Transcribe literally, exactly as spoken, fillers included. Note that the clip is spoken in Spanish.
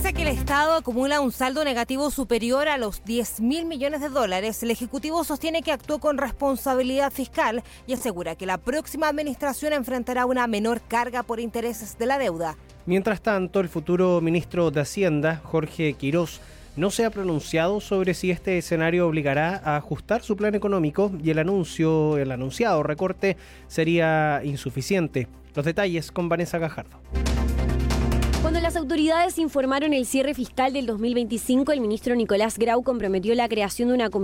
Pese a que el Estado acumula un saldo negativo superior a los diez mil millones de dólares, el Ejecutivo sostiene que actuó con responsabilidad fiscal y asegura que la próxima administración enfrentará una menor carga por intereses de la deuda. Mientras tanto, el futuro ministro de Hacienda, Jorge Quirós, no se ha pronunciado sobre si este escenario obligará a ajustar su plan económico y el anuncio, el anunciado recorte sería insuficiente. Los detalles con Vanessa Gajardo. Cuando las autoridades informaron el cierre fiscal del dos mil veinticinco, el ministro Nicolás Grau comprometió la creación de una comisión